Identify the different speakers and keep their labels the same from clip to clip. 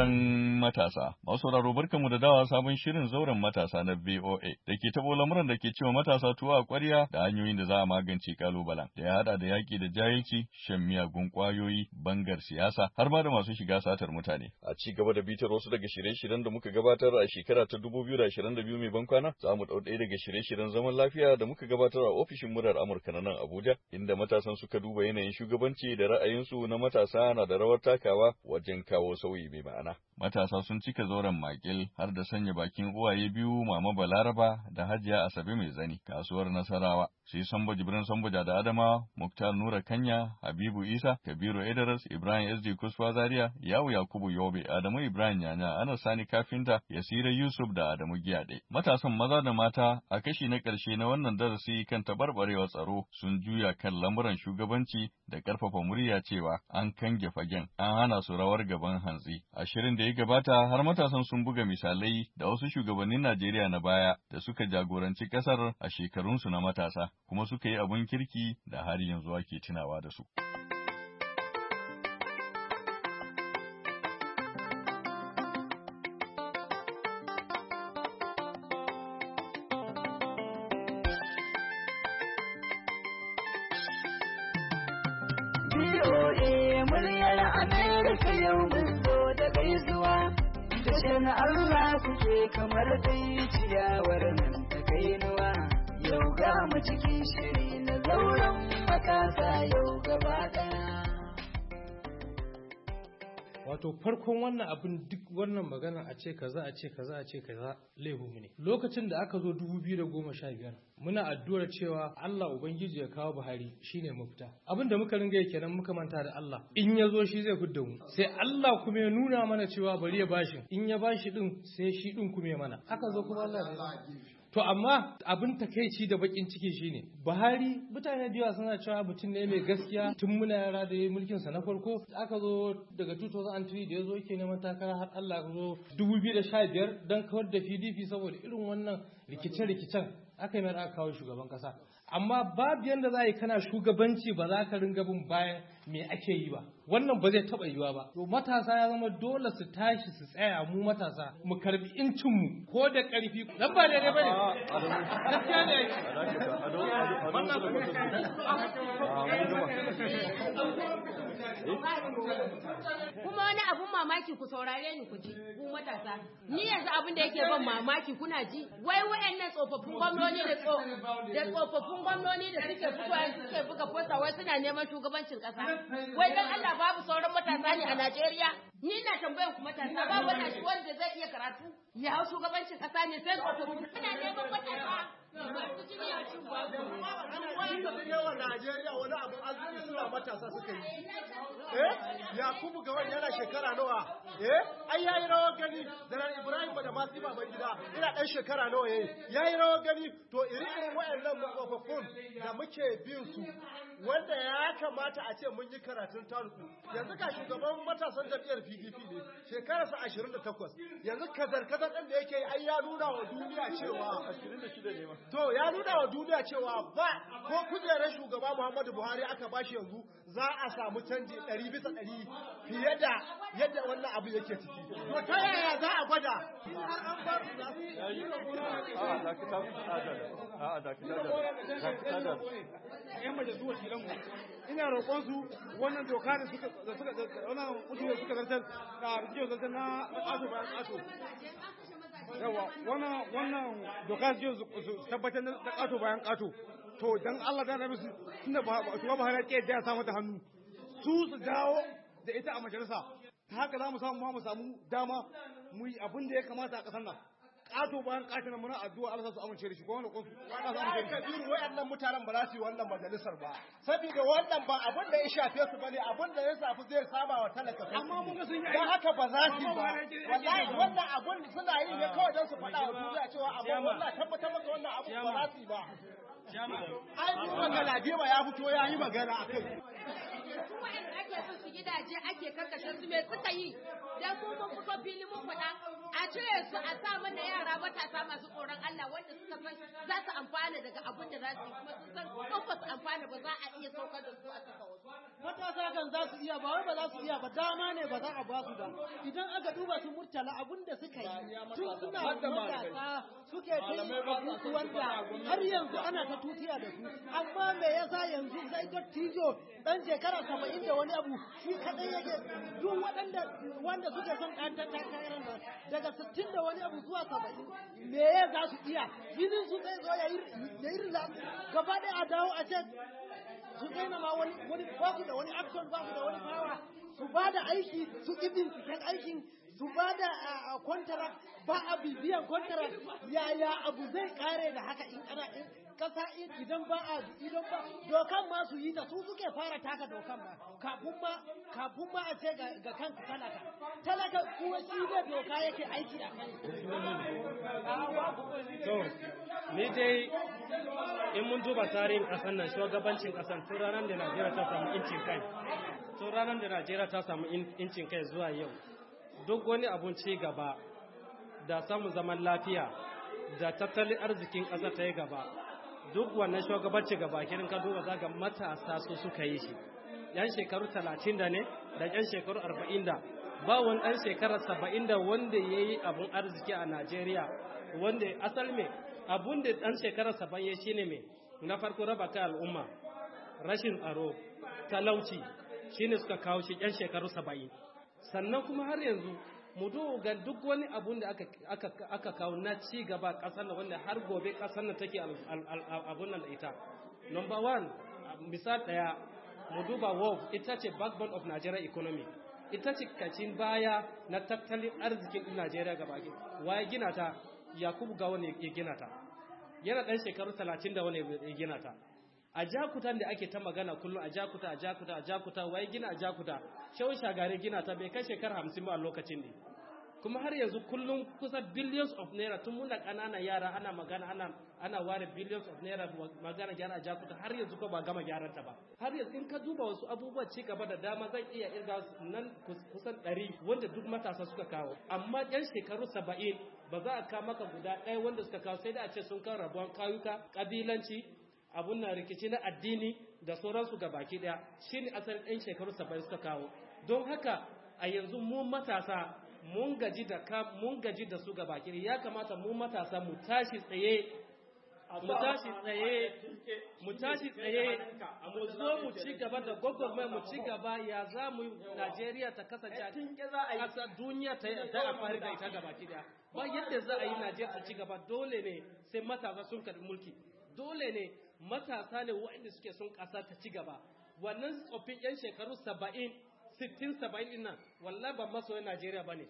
Speaker 1: zauren matasa. Masu sauraro barkanmu da dawa sabon shirin zauren matasa na VOA da ke taɓo lamuran da ke cewa matasa tuwa a ƙwarya da hanyoyin da za a magance kalubalen da ya haɗa da yaƙi da jahilci, shan miyagun ƙwayoyi, bangar siyasa har ma da masu shiga satar mutane. A ci gaba da bitar wasu daga shirye-shiryen da muka gabatar a shekara ta 2022 mai bankwana, za mu ɗau ɗaya daga shirye-shiryen zaman lafiya da muka gabatar a ofishin murar Amurka na nan Abuja, inda matasan suka duba yanayin shugabanci da ra'ayinsu na matasa na da rawar takawa wajen kawo sauyi mai ma'ana. Matasa sun cika zauren makil har da sanya bakin uwaye biyu Mama Balaraba da Hajiya Asabe mai zani, kasuwar Nasarawa. Sai Sambo Jibrin Sambuja da Adama, Muktar Nura Kanya, Habibu Isa, Kabiru Idris, Ibrahim SD Kusfa Zaria, Yawu Yakubu Yobe, Adamu Ibrahim Yanya, Anas Sani Kafinta, Yasira Yusuf da Adamu Giyade. Matasan maza da mata a kashi na ƙarshe na wannan darasi kan tabarbarewar tsaro sun juya kan lamuran shugabanci da ƙarfafa murya cewa an kange fagen, an hana su rawar gaban hantsi. A shirin da ya gabata har matasan sun buga misalai da wasu shugabannin Najeriya na baya da suka jagoranci ƙasar a shekarunsu na matasa, kuma suka yi abin kirki da har yanzu ake tunawa da su.
Speaker 2: BOA muryar Amerika yau mun zo da gaisuwa, dashen Allah kuke kamar dai ciyawar nan ta kainuwa. Yau ga mu cikin shiri na zauren matasa yau gaba ɗaya.
Speaker 3: Wato farkon wannan abin duk wannan magana a ce kaza a ce kaza a ce kaza laifinmu ne. Lokacin da aka zo 2015 muna addu'ar cewa Allah Ubangiji ya kawo Buhari shine mafita. Abin da muka ringa kenan muka manta da Allah. In ya zo shi zai fidda mu. Sai Allah kuma ya nuna mana cewa bari ya bashi. In ya bashi din sai shi din kuma ya mana. Aka zo kuma Allah ne. To amma abin takeici da bakin ciki shine Buhari mutane da yawa suna cewa mutum ne mai gaskiya tun muna yara da yayi mulkin sa na farko. Aka zo daga 2003 da yazo yake neman takara har Allah ya zo 2015 dan kawar da PDP saboda irin wannan rikice-rikicen aka yi mai aka kawo shugaban kasa. Amma babu yanda za yi kana shugabanci ba za ka ringa bin bayan me ake yi ba. Wannan ba zai taɓa yiwa ba. To matasa ya zama dole su tashi su tsaya mu matasa mu karbi incin mu ko da ƙarfi. Dan ba daidai bane. Gaskiya ne.
Speaker 4: Kuma wani abun mamaki ku saurare ni ku ji ku matasa. Ni yanzu abin da yake ban mamaki kuna ji. Wai wayannan tsofaffin gwamnoni da tsofaffin gwamnoni da suke fitowa suke buga posta wai suna neman shugabancin kasa. Wai dan Allah babu sauran matasa ne a Najeriya? Ni na tambayan ku matasa babu wanda shi wanda zai iya karatu ya hau shugabancin kasa ne sai tsofaffin suna neman matasa. Masu jini a cin babu.
Speaker 5: Yawan Najeriya wani abu arziki suna matasa suka yi. Yakubu ga wani yana shekara nawa? Ai yayi rawar gani da Ibrahim da masu baban gida ina dan shekara nawa yayi rawar gani to irin wayannan tsofaffin da muke bin su wanda ya kamata a ce mun yi karatun taruku yanzu ga shugaban matasan jam'iyyar PDP ne shekararsa 28 yanzu kazar-kazar ɗin da yake ai ya nuna wa duniya cewa 26 ne ma to ya nuna wa duniya cewa ba ko kujerar shugaba Muhammadu Buhari aka bashi yanzu za a samu canji 100% fiye da yadda wannan abu yake ciki to ta yaya za a gwada har an bar ina roƙon su wannan doka da suka wannan usul suka zartar da bidiyo zartar na ƙato bayan ƙato yawa wannan doka su tabbatar da ƙato bayan ƙato to dan Allah da nabi tunda ba Buhari ke da ya samu da hannu su dawo da ita a majalisa ta haka za mu samu dama mu yi abin da ya kamata a ƙasar nan ƙato bayan ƙato na muna addu'a Allah su amince da shi ko wani kofi kabiru wayannan mutanen ba za su yi wannan majalisar ba saboda wannan ba abin da ya shafe su bane abin da ya shafi zai saba wa talaka amma mun ga sun yi dan haka ba za su yi ba wallahi wannan abin suna yi ne kawai don su faɗa wa duniya cewa abin wallahi tabbatar maka wannan abin ba za su yi ba ai mun ga Ladima ya fito ya yi magana akai
Speaker 4: ake so su gidaje ake karkashe su me suka yi dan mu mun fito fili mun faɗa a cire su a sa mana yara matasa masu tsoron Allah wanda suka san za su amfana daga abin da za su yi kuma sun san ko ba su amfana ba za a iya saukar da su a saka wasu
Speaker 5: matasa kan
Speaker 6: za su iya ba wai ba za su iya ba dama ne ba za a ba su ba idan aka duba su Murtala abin da suka yi tun suna matasa suke kai abubuwan da har yanzu ana ta tutiya da su amma me yasa yanzu sai dattijo dan shekara 70 da wani abu shi kadai yake duk wanda suke son ɗan takarar nan daga 60 da wani abu zuwa 70 me ya za su iya jinin su zai zo ya yi gaba ɗaya a dawo a ce su daina ma wani ba su da wani action ba su da wani power su ba da aiki su ƙi binciken aikin su ba da contract ba a bibiyan contract yaya abu zai kare da haka in ana kasa idan ba dokan ma su yi ta su suke fara taka dokan ba kafin ma a ce ga kanka talaka kuwa shi da doka yake aiki a kai.
Speaker 7: To ni dai in mun duba tarihin kasan nan shugabancin kasan tun ranar da Najeriya ta samu incin kai zuwa yau duk wani abun ci gaba da samun zaman lafiya da tattalin arzikin ƙasa ta yi gaba duk wannan shugabanci gaba kirin ka duba zaga matasa su suka yi shi yan shekaru 30 da ne da yan shekaru 40 da ba wani ɗan shekara 70 da wanda ya yi abun arziki a Najeriya wanda asal me abun da ɗan shekara 70 ya shine me na farko raba kai al'umma rashin tsaro talauci shine suka kawo shi yan shekaru 70 sannan kuma har yanzu mu ga duk wani abun da aka kawo na ci gaba ƙasar nan wanda har gobe ƙasar nan take abun nan da ita. Number 1 misal ɗaya mu duba WOF ita ce backbone of Nigeria economy ita ce kacin baya na tattalin arzikin Najeriya gaba ɗaya. Waye gina ta? Yakubu Gawon ya gina ta. Yana ɗan shekaru 30 da wani ya gina ta. A Jakuta da ake ta magana kullum a Jakuta waye gina a Jakuta Shehu Shagari gina ta bai kai shekara 50 ba a lokacin ne kuma har yanzu kullum kusa billions of naira tun muna ƙananan yara ana magana ana ware billions of naira magana gyara a Jakuta har yanzu ko ba gama gyaran ta ba har yanzu in ka duba wasu abubuwa ci gaba da dama zan iya irga nan kusan 100 wanda duk matasa suka kawo amma yan shekaru 70 ba za a kawo maka guda ɗaya wanda suka kawo sai da a ce sun kawo rabuwan kayuka kabilanci abun na rikici na addini da sauransu ga baki daya shine asalin ɗan shekaru 70 suka kawo don haka a yanzu mu matasa mun gaji da su ga baki ya kamata mu matasa mu tashi tsaye mu zo mu ci gaba da gwagwarmai mu ci gaba ya za mu Najeriya ta kasance a duniya ta amfani da ita ga baki daya ba yadda za a yi Najeriya ta ci gaba dole ne sai matasa sun karɓi mulki dole ne matasa ne waɗanda suke son ƙasa ta ci gaba wannan tsoffin 'yan shekaru 60-70 din nan wallahi ban masoyin Najeriya bane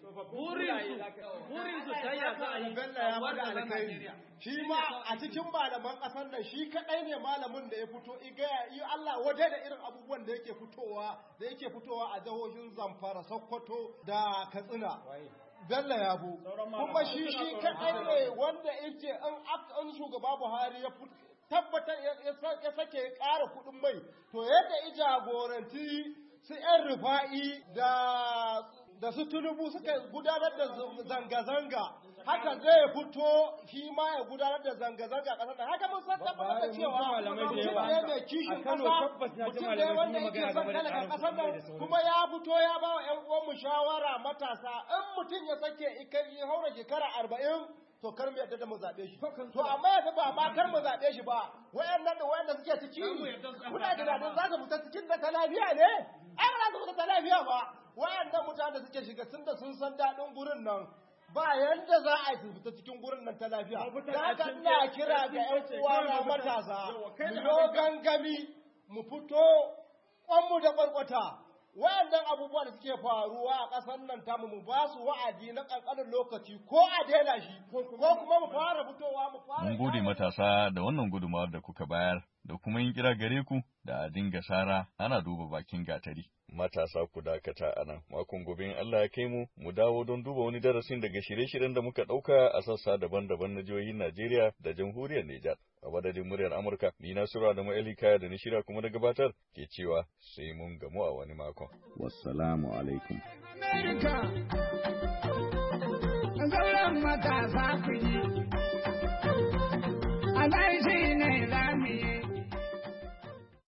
Speaker 7: burin su ta ya za a yi wannan Najeriya
Speaker 8: shi ma a cikin malaman ƙasar nan shi kadai ne malamin da ya fito yi Allah waje da irin abubuwan da yake fitowa a jihohin Zamfara Sokoto da Katsina Bello Yabo kuma shi kadai ne wanda yake an shugaba Buhari ya tabbatar ya sake ƙara kuɗin mai to yadda ya jagoranci su ‘yan rufa'i da su Tinubu suka gudanar da zanga-zanga haka zai fito shi ma ya gudanar da zanga-zanga ƙasar da haka mun san tabbatar da cewa mutum ne mai kishin ƙasa mutum ne wanda yake son talaka ƙasar nan kuma ya fito ya ba wa ‘yan uwanmu shawara matasa in mutum ya sake yi haura shekara 40 to kar mu yadda da mu zabe shi to amma yanzu ba ma kar mu zabe shi ba wayannan da wayanda suke ciki kuna da dadin za ka fita cikin da lafiya ne ai ba za ka fita lafiya ba wayannan mutanen da suke shiga tunda sun san dadin gurin nan ba yanda za a fita cikin gurin nan ta lafiya da haka ina kira ga ƴan uwa na matasa mu gangami mu fito kwanmu da kwarkwata wayannan abubuwa da suke faruwa a ƙasar nan tamu mu ba su wa'adi na ƙanƙanin lokaci ko a daina shi ko kuma mu fara fitowa mu fara.
Speaker 1: Mun gode matasa da wannan gudunmawar da kuka bayar da kuma yin kira gare ku da a dinga sara ana duba bakin gatari. Matasa ku dakata a nan, makon gobe in Allah ya kai mu dawo don duba wani darasin daga shirye-shiryen da muka ɗauka a sassa daban-daban na jihohin Najeriya da jamhuriyar Nijar. A madadin muryar Amurka, ni Nasiru Adamu Ali Kaya da ni shirya kuma da gabatar ke cewa sai mun gamu a wani makon. Wassalamu alaikum.
Speaker 2: Zauren matasa ku yi,